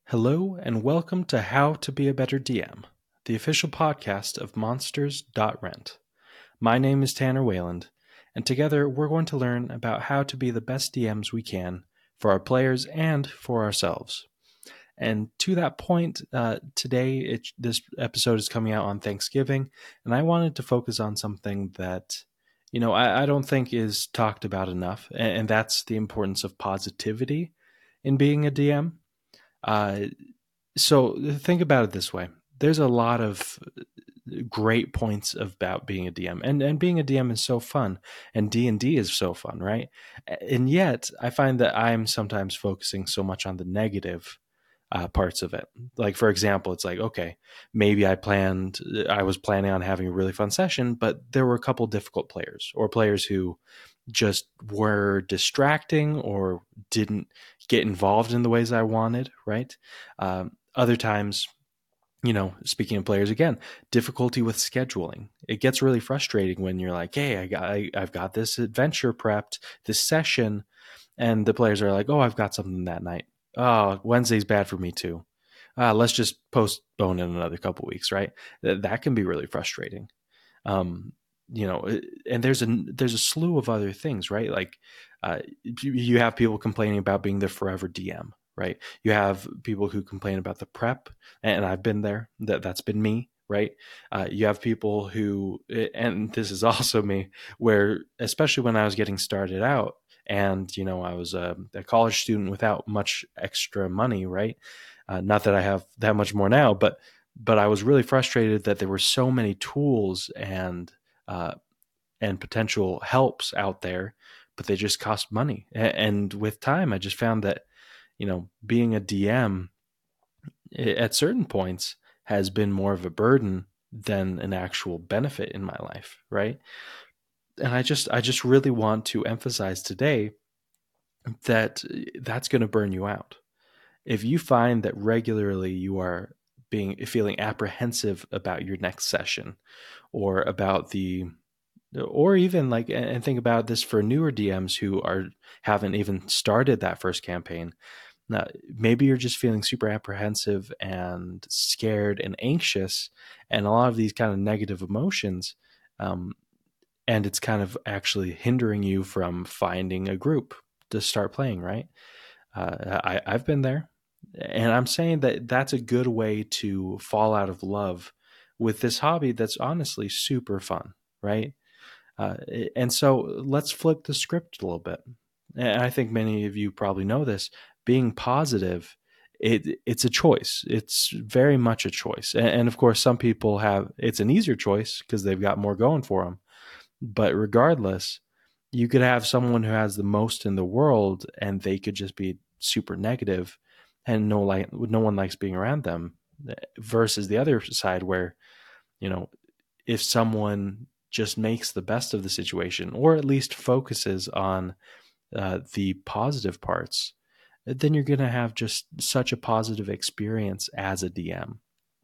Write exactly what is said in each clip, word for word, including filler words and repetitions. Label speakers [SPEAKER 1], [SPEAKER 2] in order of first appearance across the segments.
[SPEAKER 1] Hello, and welcome to How to Be a Better D M, the official podcast of Monsters dot Rent. My name is Tanner Wayland, and together we're going to learn about how to be the best D Ms we can for our players and for ourselves. And to that point, uh, today it, this episode is coming out on Thanksgiving, and I wanted to focus on something that, you know, I, I don't think is talked about enough, and, and that's the importance of positivity in being a D M. Uh, so think about it this way. There's a lot of great points about being a D M, and, and being a D M is so fun, and D and D is so fun, right? And yet I find that I'm sometimes focusing so much on the negative uh, parts of it. Like, for example, it's like, okay, maybe I planned, I was planning on having a really fun session, but there were a couple difficult players or players who just were distracting or didn't get involved in the ways I wanted, right? Um, other times, you know, speaking of players again, difficulty with scheduling. It gets really frustrating when you're like, hey, I got, I, I've got this adventure prepped, this session, and the players are like, oh, I've got something that night. Oh, Wednesday's bad for me too. Uh, let's just postpone in another couple weeks, right? That, that can be really frustrating. Um, you know, and there's a there's a slew of other things, right? Like uh, you have people complaining about being the forever D M, right? You have people who complain about the prep, and I've been there. That that's been me, right? Uh, you have people who, and this is also me, where especially when I was getting started out, and you know, I was a, a college student without much extra money, right? Uh, not that I have that much more now, but but I was really frustrated that there were so many tools and uh, and potential helps out there, but they just cost money. And with time, I just found that, you know, being a D M at certain points has been more of a burden than an actual benefit in my life, right? And I just I just really want to emphasize today that that's going to burn you out. If you find that regularly you are being feeling apprehensive about your next session or about the or even like and think about this for newer D Ms who are haven't even started that first campaign. Now, maybe you're just feeling super apprehensive and scared and anxious and a lot of these kind of negative emotions, um, and it's kind of actually hindering you from finding a group to start playing, right? uh, I, I've been there, and I'm saying that that's a good way to fall out of love with this hobby that's honestly super fun, right? Uh, and so let's flip the script a little bit. And I think many of you probably know this. Being positive, it it's a choice. It's very much a choice. And, and of course, some people have it's an easier choice because they've got more going for them. But regardless, you could have someone who has the most in the world, and they could just be super negative, and no like no one likes being around them. Versus the other side, where you know if someone just makes the best of the situation, or at least focuses on uh, the positive parts, then you're going to have just such a positive experience as a D M.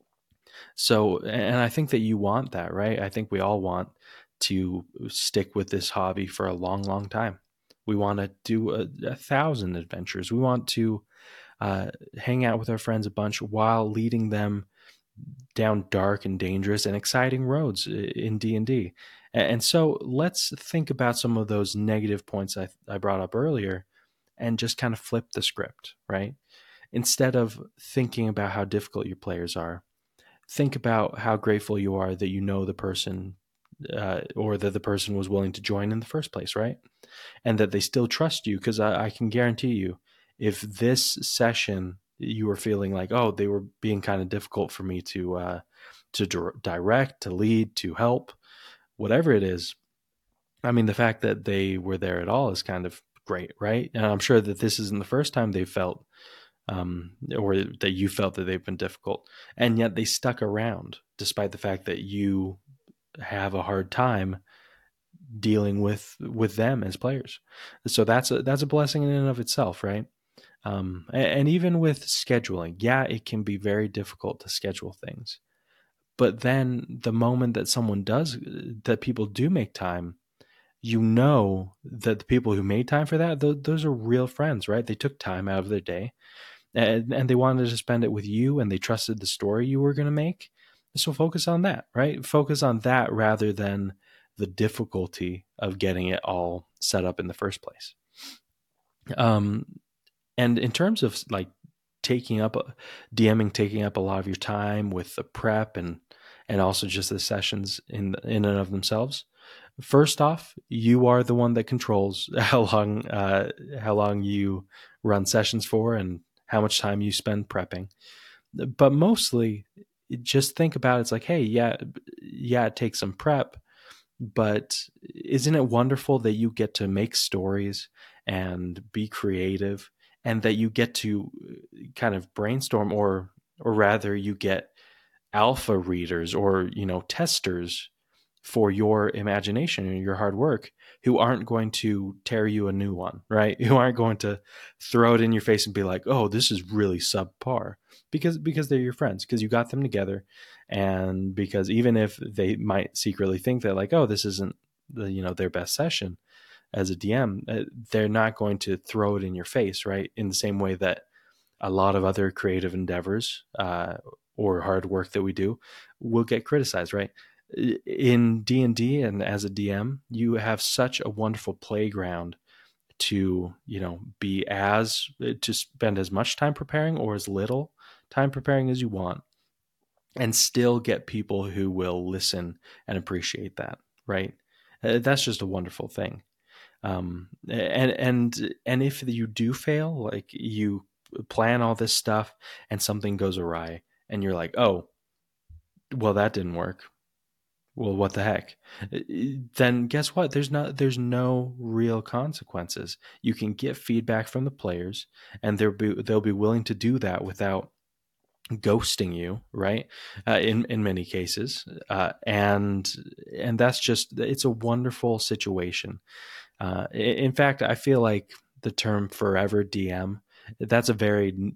[SPEAKER 1] So, and I think that you want that, right? I think we all want to stick with this hobby for a long, long time. We want to do a, a thousand adventures. We want to uh, hang out with our friends a bunch while leading them down dark and dangerous and exciting roads in D and D. And so let's think about some of those negative points I, I brought up earlier and just kind of flip the script, right? Instead of thinking about how difficult your players are, think about how grateful you are that you know the person uh, or that the person was willing to join in the first place, right? And that they still trust you, because I, I can guarantee you, if this session you were feeling like, oh, they were being kind of difficult for me to uh, to dir- direct, to lead, to help, whatever it is. I mean, the fact that they were there at all is kind of great, right? And I'm sure that this isn't the first time they felt um, or that you felt that they've been difficult, and yet they stuck around despite the fact that you have a hard time dealing with with them as players. So that's a that's a blessing in and of itself, right? Um, and, and even with scheduling, yeah, it can be very difficult to schedule things. But then the moment that someone does, that people do make time, you know that the people who made time for that, th- those are real friends, right? They took time out of their day. and, and they wanted to spend it with you, and they trusted the story you were going to make. So focus on that, right? Focus on that rather than the difficulty of getting it all set up in the first place. Um, and in terms of like taking up DMing, taking up a lot of your time with the prep and and also just the sessions in in and of themselves. First off, you are the one that controls how long uh, how long you run sessions for and how much time you spend prepping. But mostly, just think about it. It's like, hey, yeah, yeah, it takes some prep, but isn't it wonderful that you get to make stories and be creative, and that you get to kind of brainstorm, or or rather, you get alpha readers or you know testers for your imagination and your hard work, who aren't going to tear you a new one, right? Who aren't going to throw it in your face and be like, oh, this is really subpar, because because they're your friends, because you got them together, and because even if they might secretly think that like, oh, this isn't the you know their best session as a D M, they're not going to throw it in your face, right? In the same way that a lot of other creative endeavors uh, or hard work that we do will get criticized, right? In D and D and as a D M, you have such a wonderful playground to, you know, be as, to spend as much time preparing or as little time preparing as you want, and still get people who will listen and appreciate that, right? Uh, That's just a wonderful thing. Um, and, and, and if you do fail, like you plan all this stuff and something goes awry and you're like, oh, well, that didn't work. Well, what the heck? Then guess what? There's not there's no real consequences. You can get feedback from the players, and they'll be they'll be willing to do that without ghosting you, right? Uh, in in many cases, uh, and and that's just it's a wonderful situation. Uh, in fact, I feel like the term "forever D M" that's a very n-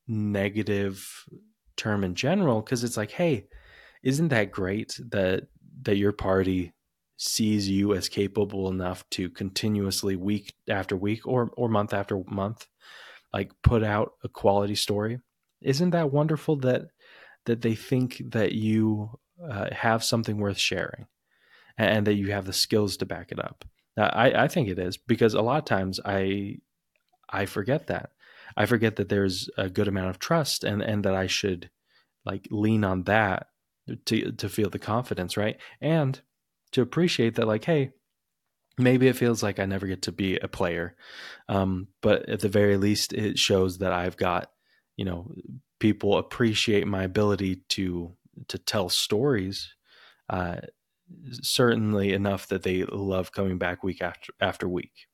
[SPEAKER 1] negative term in general, because it's like, hey, isn't that great that that your party sees you as capable enough to continuously, week after week or or month after month, like put out a quality story? Isn't that wonderful that that they think that you uh, have something worth sharing, and that you have the skills to back it up? Uh, I, I think it is, because a lot of times I I forget that. I forget that there's a good amount of trust, and and that I should like lean on that to to feel the confidence, right? And to appreciate that, like, hey, maybe it feels like I never get to be a player, um, but at the very least, it shows that I've got, you know, people appreciate my ability to to tell stories, uh, certainly enough that they love coming back week after after week.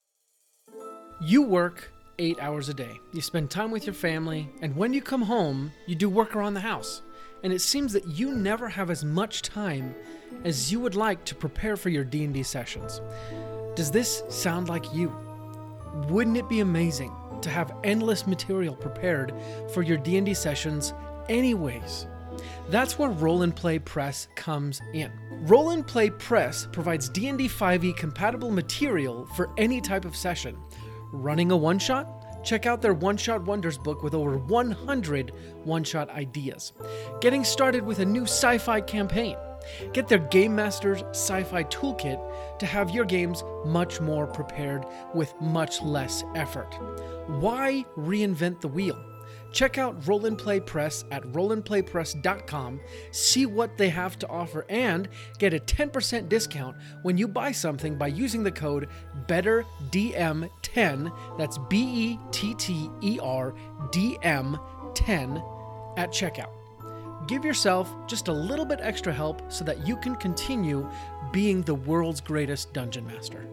[SPEAKER 2] You work eight hours a day. You spend time with your family, and when you come home, you do work around the house. And it seems that you never have as much time as you would like to prepare for your D and D sessions. Does this sound like you? Wouldn't it be amazing to have endless material prepared for your D and D sessions anyways? That's where Roll and Play Press comes in. Roll and Play Press provides D and D five e compatible material for any type of session. Running a one-shot? Check out their One-Shot Wonders book with over one hundred one-shot ideas. Getting started with a new sci-fi campaign? Get their Game Master's Sci-Fi Toolkit to have your games much more prepared with much less effort. Why reinvent the wheel? Check out Roll and Play Press at roll and play press dot com, see what they have to offer, and get a ten percent discount when you buy something by using the code better D M ten, that's B E T T E R D M ten, at checkout. Give yourself just a little bit extra help so that you can continue being the world's greatest dungeon master.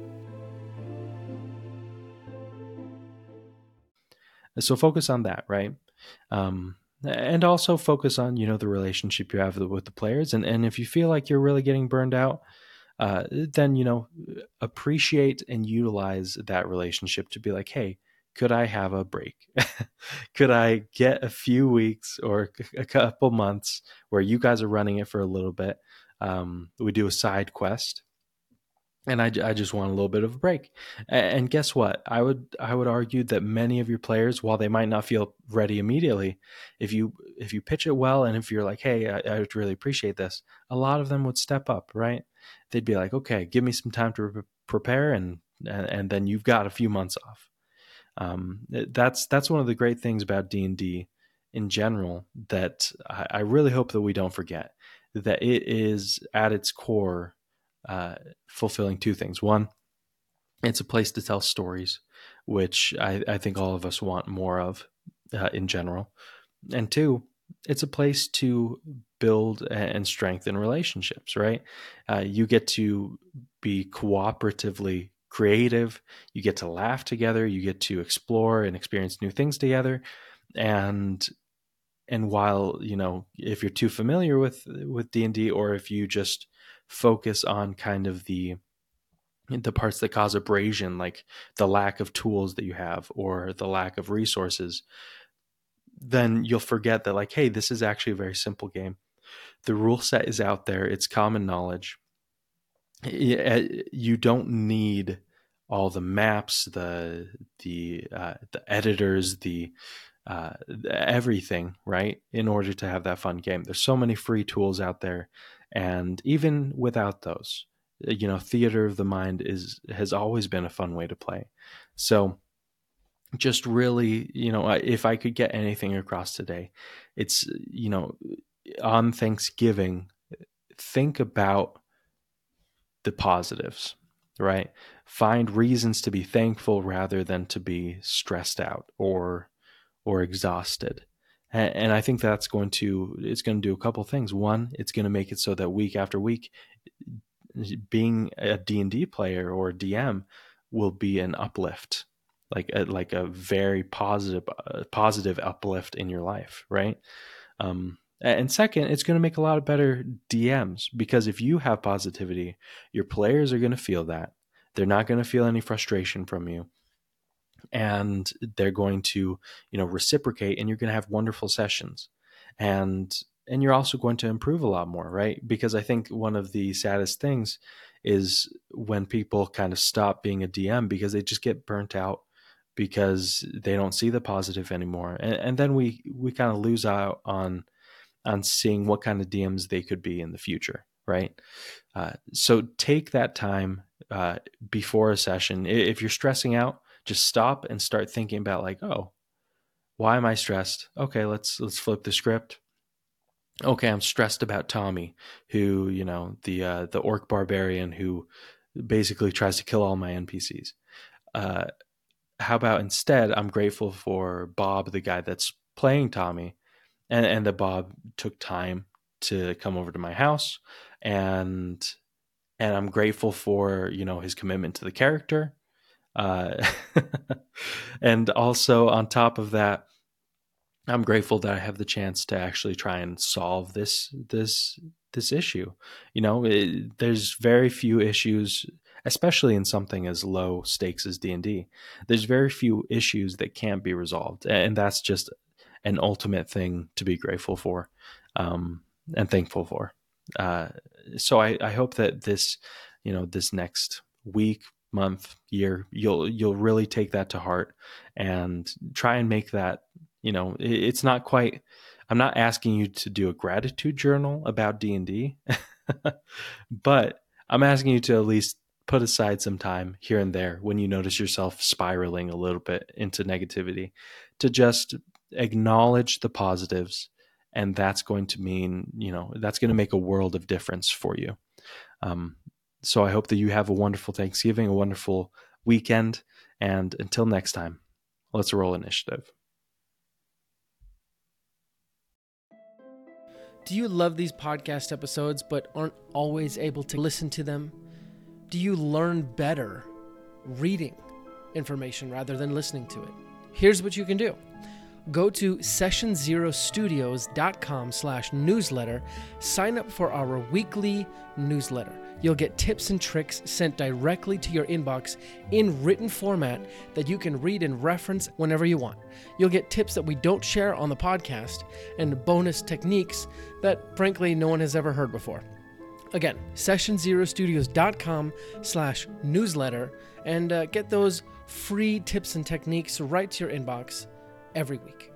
[SPEAKER 1] So focus on that, right? Um, and also focus on, you know, the relationship you have with the players. And, and if you feel like you're really getting burned out, uh, then, you know, appreciate and utilize that relationship to be like, hey, could I have a break? Could I get a few weeks or a couple months where you guys are running it for a little bit? Um, we do a side quest, and I, I just want a little bit of a break. And guess what? I would I would argue that many of your players, while they might not feel ready immediately, if you if you pitch it well, and if you're like, hey, I, I would really appreciate this, a lot of them would step up, right? They'd be like, okay, give me some time to re- prepare, and, and and then you've got a few months off. Um, that's that's one of the great things about D and D in general that I, I really hope that we don't forget, that it is at its core uh, fulfilling two things. One, it's a place to tell stories, which I, I think all of us want more of uh, in general. And two, it's a place to build and strengthen relationships, right? Uh, you get to be cooperatively creative. You get to laugh together. You get to explore and experience new things together. And and while, you know, if you're too familiar with with D and D, or if you just focus on kind of the the parts that cause abrasion, like the lack of tools that you have or the lack of resources, then you'll forget that, like, hey, this is actually a very simple game. The rule set is out there. It's common knowledge. You don't need all the maps, the the uh, the editors, the uh, everything, right, in order to have that fun game. There's so many free tools out there, and even without those, you know, theater of the mind is has always been a fun way to play. So just really, you know, if I could get anything across today, it's, you know, on Thanksgiving, think about the positives, right? Find reasons to be thankful rather than to be stressed out or or exhausted. And, and I think that's going to, it's going to do a couple things. One, it's going to make it so that week after week, being a D and D player or a D M will be an uplift, like a, like a very positive, uh, positive uplift in your life, right? Um, and second, it's going to make a lot of better D Ms, because if you have positivity, your players are going to feel that. They're not going to feel any frustration from you, and they're going to, you know, reciprocate, and you're going to have wonderful sessions. And and you're also going to improve a lot more, right? Because I think one of the saddest things is when people kind of stop being a D M because they just get burnt out because they don't see the positive anymore. And, and then we, we kind of lose out on, on seeing what kind of D Ms they could be in the future, right? Uh, so take that time uh, before a session. If you're stressing out, just stop and start thinking about, like, oh, why am I stressed? Okay, let's let's flip the script. Okay, I'm stressed about Tommy, who, you know, the uh, the orc barbarian who basically tries to kill all my N P Cs. Uh, how about instead, I'm grateful for Bob, the guy that's playing Tommy, and and that Bob took time to come over to my house, and and I'm grateful for, you know, his commitment to the character, uh, and also on top of that, I'm grateful that I have the chance to actually try and solve this this this issue. You know, it, there's very few issues, especially in something as low stakes as D and D. There's very few issues that can't be resolved, and that's just an ultimate thing to be grateful for, um, and thankful for. Uh, so I, I hope that this, you know, this next week, month, year, you'll you'll really take that to heart and try and make that. You know, it's not quite, I'm not asking you to do a gratitude journal about D and D, but I'm asking you to at least put aside some time here and there when you notice yourself spiraling a little bit into negativity, to just acknowledge the positives. And that's going to mean, you know, that's going to make a world of difference for you. Um, so I hope that you have a wonderful Thanksgiving, a wonderful weekend. And until next time, let's roll initiative.
[SPEAKER 2] Do you love these podcast episodes but aren't always able to listen to them? Do you learn better reading information rather than listening to it? Here's what you can do. Go to session zero studios dot com slash newsletter. Sign up for our weekly newsletter. You'll get tips and tricks sent directly to your inbox in written format that you can read and reference whenever you want. You'll get tips that we don't share on the podcast and bonus techniques that, frankly, no one has ever heard before. Again, session zero studios dot com slash newsletter and uh, get those free tips and techniques right to your inbox every week.